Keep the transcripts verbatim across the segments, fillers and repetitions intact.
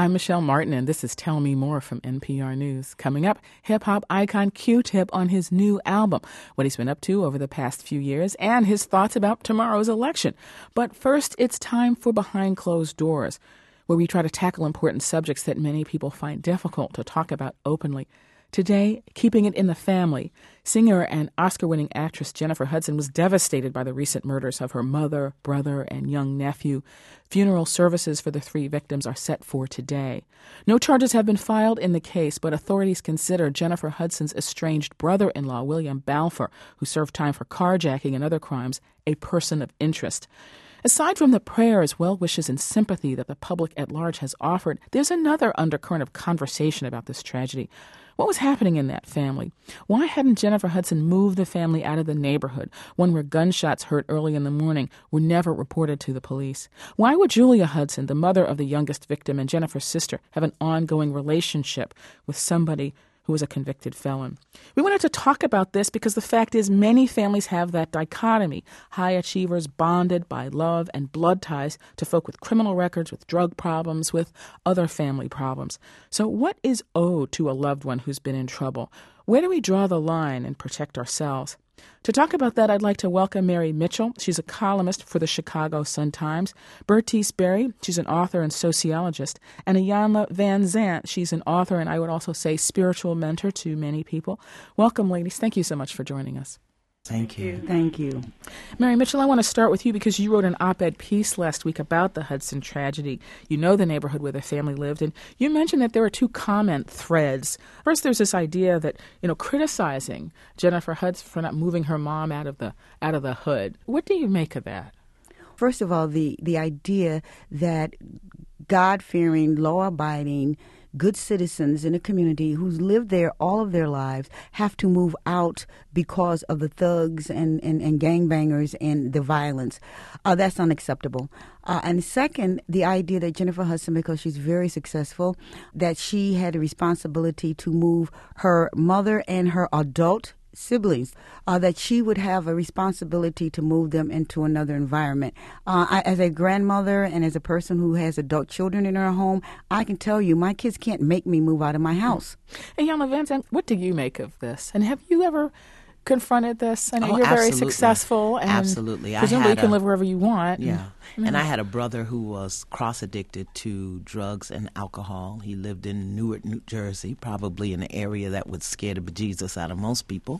I'm Michelle Martin, and this is Tell Me More from N P R News. Coming up, hip-hop icon Q-Tip on his new album, what he's been up to over the past few years, and his thoughts about tomorrow's election. But first, it's time for Behind Closed Doors, where we try to tackle important subjects that many people find difficult to talk about openly. Today, keeping it in the family, singer and Oscar-winning actress Jennifer Hudson was devastated by the recent murders of her mother, brother, and young nephew. Funeral services for the three victims are set for today. No charges have been filed in the case, but authorities consider Jennifer Hudson's estranged brother-in-law, William Balfour, who served time for carjacking and other crimes, a person of interest. Aside from the prayers, well wishes, and sympathy that the public at large has offered, there's another undercurrent of conversation about this tragedy. What was happening in that family? Why hadn't Jennifer Hudson moved the family out of the neighborhood, one where gunshots heard early in the morning were never reported to the police? Why would Julia Hudson, the mother of the youngest victim and Jennifer's sister, have an ongoing relationship with somebody who was a convicted felon? We wanted to talk about this because the fact is many families have that dichotomy. High achievers bonded by love and blood ties to folk with criminal records, with drug problems, with other family problems. So what is owed to a loved one who's been in trouble? Where do we draw the line and protect ourselves? To talk about that, I'd like to welcome Mary Mitchell. She's a columnist for the Chicago Sun-Times. Bertice Berry, she's an author and sociologist. And Iyanla Vanzant, she's an author and I would also say spiritual mentor to many people. Welcome, ladies. Thank you so much for joining us. Thank you. Thank you. Mary Mitchell, I want to start with you because you wrote an op-ed piece last week about the Hudson tragedy. You know the neighborhood where the family lived, and you mentioned that there were two comment threads. First, there's this idea that, you know, criticizing Jennifer Hudson for not moving her mom out of the out of the hood. What do you make of that? First of all, the, the idea that God-fearing, law-abiding, good citizens in a community who's lived there all of their lives have to move out because of the thugs and, and, and gangbangers and the violence. Uh, that's unacceptable. Uh, and second, the idea that Jennifer Hudson, because she's very successful, that she had a responsibility to move her mother and her adult siblings, uh, that she would have a responsibility to move them into another environment. Uh, I, as a grandmother and as a person who has adult children in her home, I can tell you my kids can't make me move out of my house. And Iyanla Vanzant, what do you make of this? And have you ever confronted this? I know oh, you're absolutely. very successful. And absolutely. Presumably you can a, live wherever you want. Yeah. And, and I had a brother who was cross-addicted to drugs and alcohol. He lived in Newark, New Jersey, probably in an area that would scare the bejesus out of most people.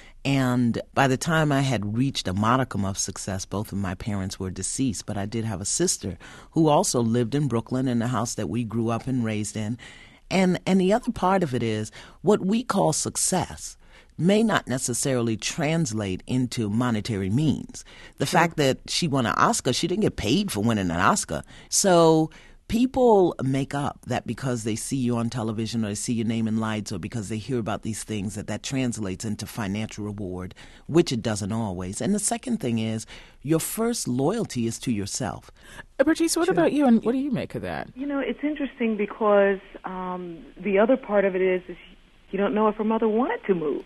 And by the time I had reached a modicum of success, both of my parents were deceased, but I did have a sister who also lived in Brooklyn in the house that we grew up and raised in. And and the other part of it is what we call success may not necessarily translate into monetary means. The sure. fact that she won an Oscar, she didn't get paid for winning an Oscar. So people make up that because they see you on television or they see your name in lights or because they hear about these things that that translates into financial reward, which it doesn't always. And the second thing is your first loyalty is to yourself. Bertice, what sure. about you, and what do you make of that? You know, it's interesting because um, the other part of it is, is you don't know if her mother wanted to move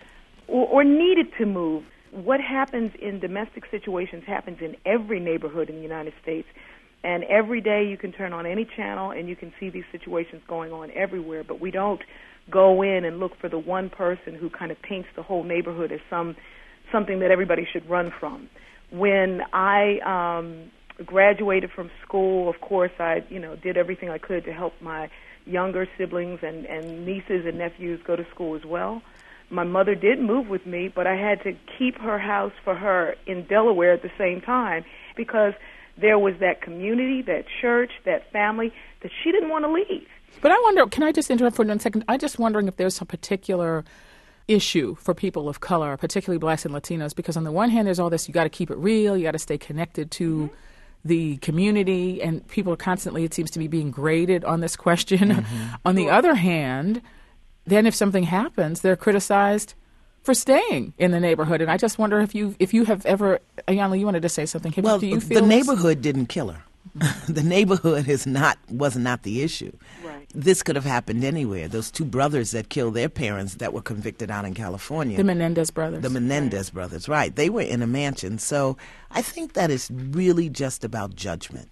or, or needed to move. What happens in domestic situations happens in every neighborhood in the United States. And every day you can turn on any channel and you can see these situations going on everywhere. But we don't go in and look for the one person who kind of paints the whole neighborhood as some something that everybody should run from. When I um, graduated from school, of course, I you know did everything I could to help my younger siblings and, and nieces and nephews go to school as well. My mother did move with me, but I had to keep her house for her in Delaware at the same time because there was that community, that church, that family that she didn't want to leave. But I wonder, can I just interrupt for one second? I'm just wondering if there's a particular issue for people of color, particularly blacks and Latinos, because on the one hand, there's all this, you got to keep it real, you got to stay connected to mm-hmm. the community, and people are constantly, it seems to be, being graded on this question. Mm-hmm. On the other hand, then if something happens, they're criticized for staying in the neighborhood. And I just wonder if you if you have ever, Iyanla, you wanted to say something. Have well, do you feel the this? neighborhood didn't kill her. The neighborhood is not was not the issue. Right. This could have happened anywhere. Those two brothers that killed their parents that were convicted out in California. The Menendez brothers. The Menendez brothers, right. They were in a mansion. So I think that is really just about judgment.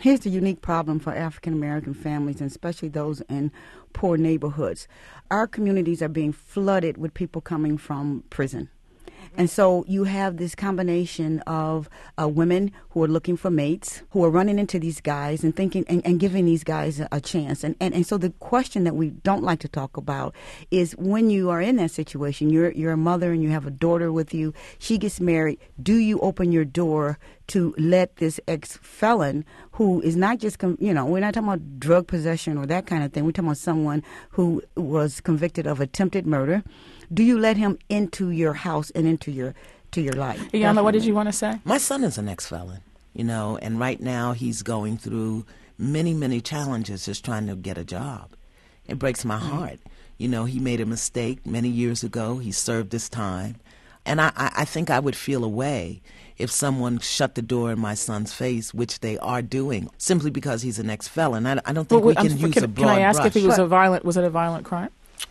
here's the unique problem for African American families, and especially those in poor neighborhoods. Our communities are being flooded with people coming from prison. And so you have this combination of uh, women who are looking for mates, who are running into these guys and thinking and, and giving these guys a, a chance. And, and and so the question that we don't like to talk about is when you are in that situation, you're you're a mother and you have a daughter with you. She gets married. Do you open your door to let this ex-felon who is not just, com- you know, we're not talking about drug possession or that kind of thing. We're talking about someone who was convicted of attempted murder. Do you let him into your house and into your to your life? Iyanla, what did you want to say? My son is an ex-felon, you know, and right now he's going through many, many challenges just trying to get a job. It breaks my heart. You know, he made a mistake many years ago. He served his time. And I, I think I would feel a way if someone shut the door in my son's face, which they are doing, simply because he's an ex-felon. I, I don't think well, we can um, use can, a broad Can I ask brush. if he was But, a violent, was it a violent crime?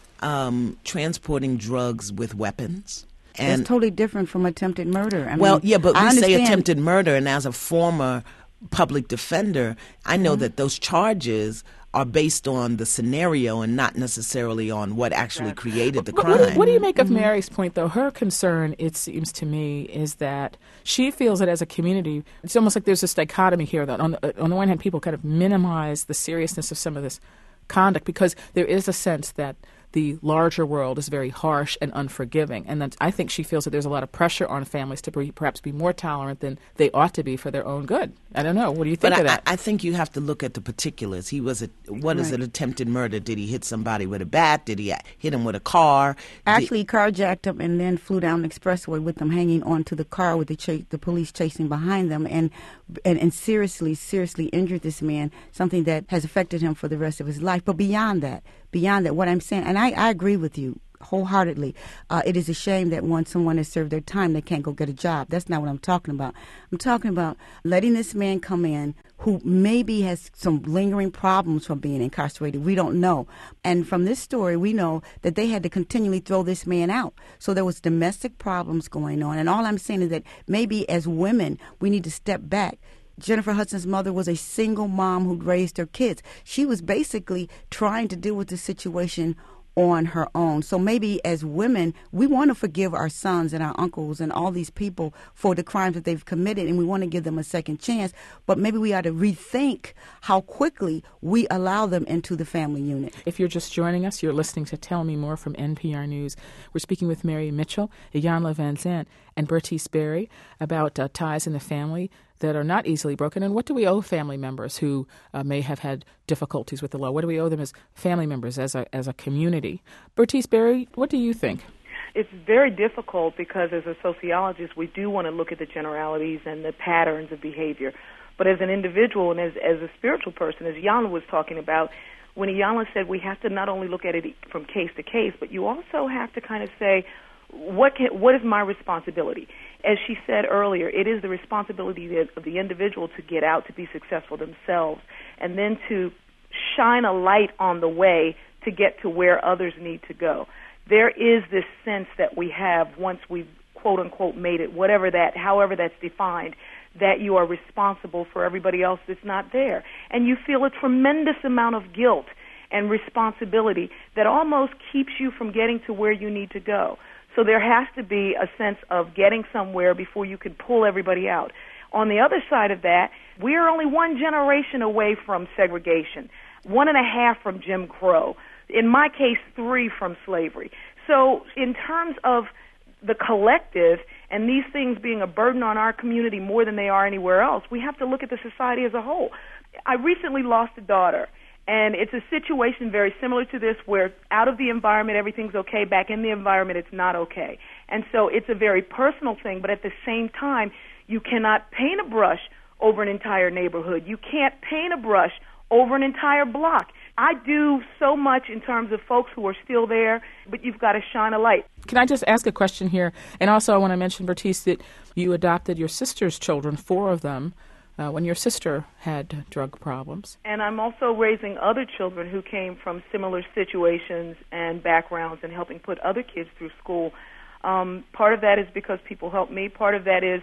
Um, transporting drugs with weapons. And That's totally different from attempted murder. I well, mean, yeah, but we I say understand- attempted murder, and as a former public defender, I know Mm-hmm. that those charges are based on the scenario and not necessarily on what actually created the But crime. what, do- what do you make of Mm-hmm. Mary's point, though? Her concern, it seems to me, is that she feels that as a community, it's almost like there's this dichotomy here that on the, on the one hand, people kind of minimize the seriousness of some of this conduct because there is a sense that the larger world is very harsh and unforgiving. And then I think she feels that there's a lot of pressure on families to be, perhaps be more tolerant than they ought to be for their own good. I don't know. What do you think But of I, that? I think you have to look at the particulars. He was a what is Right. an attempted murder? Did he hit somebody with a bat? Did he hit him with a car? Did- Actually, carjacked him and then flew down the expressway with them hanging onto the car with the cha- the police chasing behind them, and, and and seriously, seriously injured this man. Something that has affected him for the rest of his life. But beyond that, beyond that, what I'm saying, and I, I agree with you wholeheartedly. Uh, it is a shame that once someone has served their time, they can't go get a job. That's not what I'm talking about. I'm talking about letting this man come in who maybe has some lingering problems from being incarcerated. We don't know. And from this story, we know that they had to continually throw this man out. So there was domestic problems going on. And all I'm saying is that maybe as women, we need to step back. Jennifer Hudson's mother was a single mom who raised her kids. She was basically trying to deal with the situation on her own. So maybe as women, we want to forgive our sons and our uncles and all these people for the crimes that they've committed, and we want to give them a second chance. But maybe we ought to rethink how quickly we allow them into the family unit. If you're just joining us, you're listening to Tell Me More from N P R News. We're speaking with Mary Mitchell, Iyanla Vanzant, and Bertice Berry about uh, ties in the family that are not easily broken. And what do we owe family members who uh, may have had difficulties with the law? What do we owe them as family members, as a as a community? Bertice Berry, what do you think? It's very difficult because as a sociologist, we do want to look at the generalities and the patterns of behavior. But as an individual and as, as a spiritual person, as Iyanla was talking about, when Iyanla said we have to not only look at it from case to case, but you also have to kind of say, what can, what is my responsibility? As she said earlier, it is the responsibility of the individual to get out, to be successful themselves, and then to shine a light on the way to get to where others need to go. There is this sense that we have once we've quote unquote made it, whatever that, however that's defined, that you are responsible for everybody else that's not there. And you feel a tremendous amount of guilt and responsibility that almost keeps you from getting to where you need to go. So there has to be a sense of getting somewhere before you can pull everybody out. On the other side of that, we are only one generation away from segregation, one and a half from Jim Crow, in my case, three from slavery. So in terms of the collective and these things being a burden on our community more than they are anywhere else, we have to look at the society as a whole. I recently lost a daughter. And it's a situation very similar to this where out of the environment everything's okay, back in the environment it's not okay. And so it's a very personal thing, but at the same time, you cannot paint a brush over an entire neighborhood. You can't paint a brush over an entire block. I do so much in terms of folks who are still there, but you've got to shine a light. Can I just ask a question here? And also I want to mention, Bertice, that you adopted your sister's children, four of them, Uh, when your sister had drug problems. And I'm also raising other children who came from similar situations and backgrounds and helping put other kids through school. Um, part of that is because people help me. Part of that is,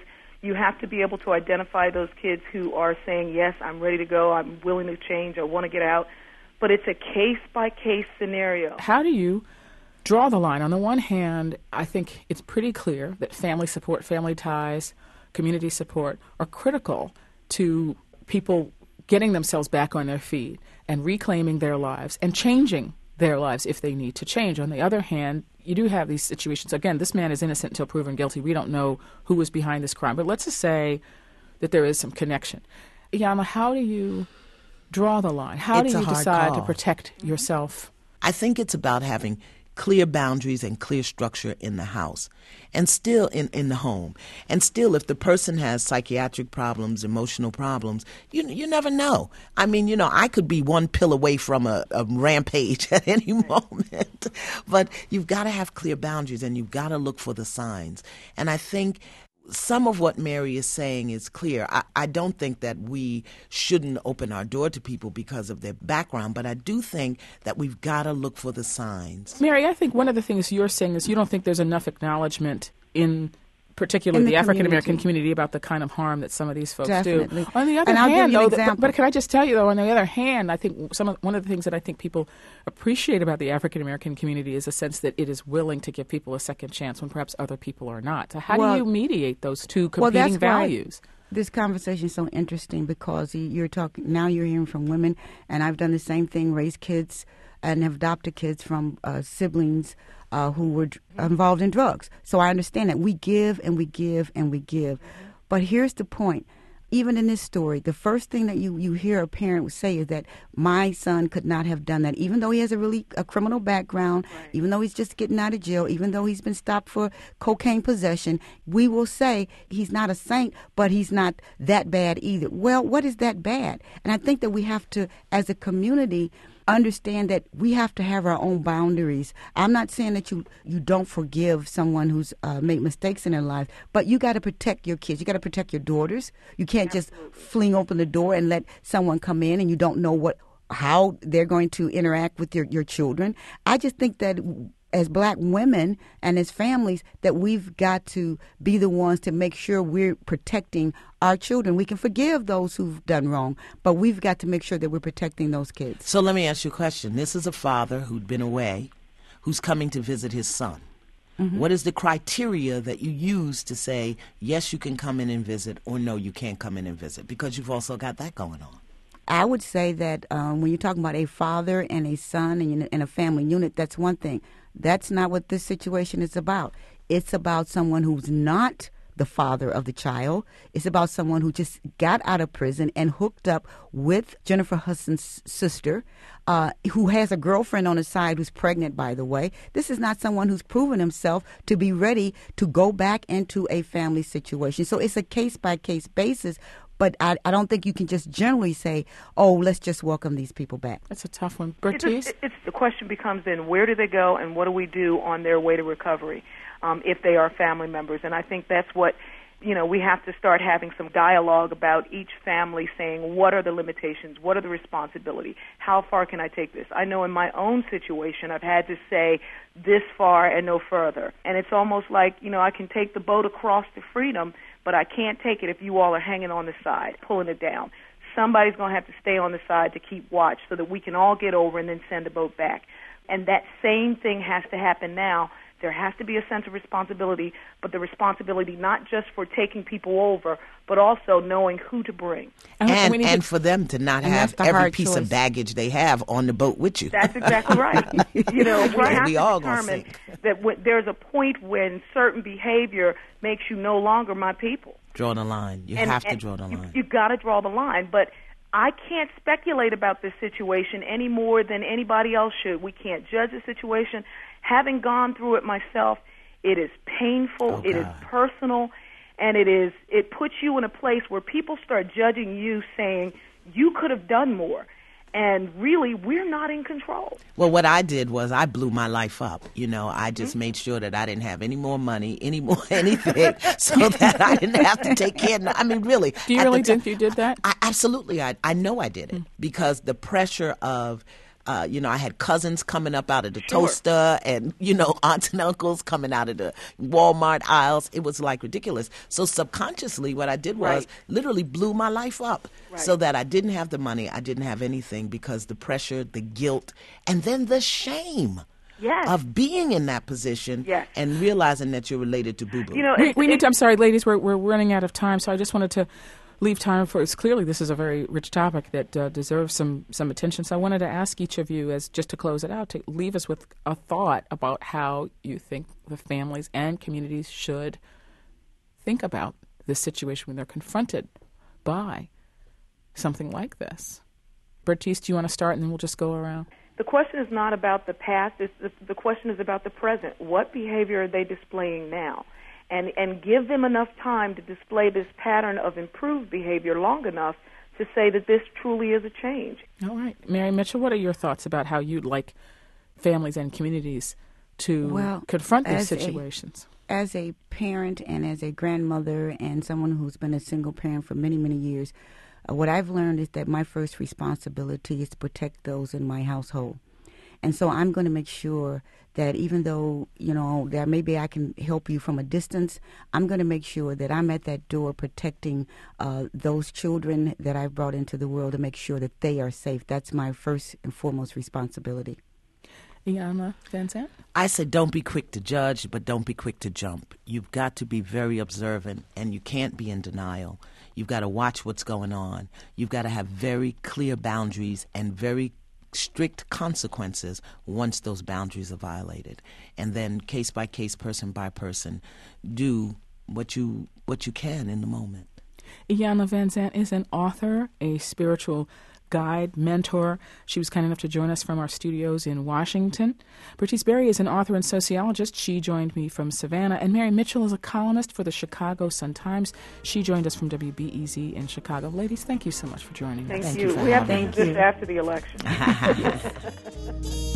You have to be able to identify those kids who are saying, yes, I'm ready to go, I'm willing to change, I want to get out. But it's a case-by-case scenario. How do you draw the line? On the one hand, I think it's pretty clear that family support, family ties, community support are critical to people getting themselves back on their feet and reclaiming their lives and changing their lives if they need to change. On the other hand, you do have these situations. Again, this man is innocent until proven guilty. We don't know who was behind this crime. But let's just say that there is some connection. Iyanla, how do you draw the line? How It's do a you hard decide call. to protect yourself? I think it's about having clear boundaries and clear structure in the house and still in, in the home. And still, if the person has psychiatric problems, emotional problems, you you never know. I mean, you know, I could be one pill away from a, a rampage at any moment. But you've got to have clear boundaries and you've got to look for the signs. And I think some of what Mary is saying is clear. I, I don't think that we shouldn't open our door to people because of their background, but I do think that we've got to look for the signs. Mary, I think one of the things you're saying is you don't think there's enough acknowledgement in particularly In the the African American community. community about the kind of harm that some of these folks Definitely. do. On the other And I'll give hand, you an though, th- example. but, but can I just tell you though, on the other hand, I think some of, one of the things that I think people appreciate about the African American community is a sense that it is willing to give people a second chance when perhaps other people are not. So how Well- do you mediate those two Well, competing that's why values? This conversation is so interesting because you- you're talking now. You're hearing from women, and I've done the same thing: raised kids and have adopted kids from uh, siblings uh, who were d- involved in drugs. So I understand that we give and we give and we give. But here's the point. Even in this story, the first thing that you, you hear a parent say is that my son could not have done that, even though he has a really a criminal background, Right. even though he's just getting out of jail, even though he's been stopped for cocaine possession. We will say he's not a saint, but he's not that bad either. Well, what is that bad? And I think that we have to, as a community, understand that we have to have our own boundaries. I'm not saying that you, you don't forgive someone who's uh, made mistakes in their life, but you got to protect your kids. You got to protect your daughters. You can't just fling open the door and let someone come in and you don't know what how they're going to interact with your, your children. I just think that as black women and as families that we've got to be the ones to make sure we're protecting our children. We can forgive those who've done wrong, but we've got to make sure that we're protecting those kids. So let me ask you a question. This is a father who'd been away, who's coming to visit his son. Mm-hmm. What is the criteria that you use to say, yes, you can come in and visit, or no, you can't come in and visit? Because you've also got that going on. I would say that um, when you're talking about a father and a son and, and a family unit, that's one thing. That's not what this situation is about. It's about someone who's not the father of the child. It's about someone who just got out of prison and hooked up with Jennifer Hudson's sister, uh, who has a girlfriend on the side who's pregnant, by the way. This is not someone who's proven himself to be ready to go back into a family situation. So it's a case-by-case basis. But I, I don't think you can just generally say, oh, let's just welcome these people back. That's a tough one. It's, Bertice? a, it's the question becomes then, where do they go and what do we do on their way to recovery um, if they are family members? And I think that's what, you know, we have to start having some dialogue about each family saying, what are the limitations? What are the responsibility? How far can I take this? I know in my own situation, I've had to say this far and no further. And it's almost like, you know, I can take the boat across to freedom, but I can't take it if you all are hanging on the side, pulling it down. Somebody's going to have to stay on the side to keep watch so that we can all get over and then send the boat back. And that same thing has to happen now. There has to be a sense of responsibility, but the responsibility not just for taking people over, but also knowing who to bring. And, we need and to- for them to not And have that's the every hard piece choice. of baggage they have on the boat with you. That's exactly right. You know, we have We to all gonna determine sink. that when, there's a point when certain behavior makes you no longer my people. Draw the line. You And- have to and draw the you, line. You got to draw the line, but I can't speculate about this situation any more than anybody else should. We can't judge the situation. Having gone through it myself, it is painful, Oh, it is God. personal, and it is it puts you in a place where people start judging you, saying you could have done more. And really, we're not in control. Well, what I did was I blew my life up. You know, I just Mm-hmm. made sure that I didn't have any more money, any more anything, so that I didn't have to take care of. I mean, really. Do you at the really time- think you did that? I, absolutely. I, I know I did it because the pressure of Uh, you know, I had cousins coming up out of the Sure. toaster and, you know, aunts and uncles coming out of the Walmart aisles. It was like ridiculous. So subconsciously what I did was Right. literally blew my life up Right. so that I didn't have the money. I didn't have anything because the pressure, the guilt, and then the shame Yes. of being in that position Yes. and realizing that you're related to Boo Boo. You know, We, it- we need it- to, I'm sorry, ladies, we're, we're running out of time, so I just wanted to leave time for, it's clearly this is a very rich topic that uh, deserves some, some attention. So I wanted to ask each of you, as just to close it out, to leave us with a thought about how you think the families and communities should think about this situation when they're confronted by something like this. Bertice, do you want to start, and then we'll just go around? The question is not about the past. It's, the, the question is about the present. What behavior are they displaying now? And, and give them enough time to display this pattern of improved behavior long enough to say that this truly is a change. All right. Mary Mitchell, what are your thoughts about how you'd like families and communities to Well, confront these as a- situations? As a parent and as a grandmother and someone who's been a single parent for many, many years, uh, what I've learned is that my first responsibility is to protect those in my household. And so I'm going to make sure that even though, you know, that maybe I can help you from a distance, I'm going to make sure that I'm at that door protecting uh, those children that I've brought into the world to make sure that they are safe. That's my first and foremost responsibility. Iyanla Vanzant? I said don't be quick to judge, but don't be quick to jump. You've got to be very observant, and you can't be in denial. You've got to watch what's going on. You've got to have very clear boundaries and very strict consequences once those boundaries are violated. And then case by case, person by person, do what you what you can in the moment. Iyanla Vanzant is an author, a spiritual guide, mentor. She was kind enough to join us from our studios in Washington. Bertice Berry is an author and sociologist. She joined me from Savannah. And Mary Mitchell is a columnist for the Chicago Sun-Times. She joined us from W B E Z in Chicago. Ladies, thank you so much for joining Thank, us. Thank you. you for We have to having do us. this after the election.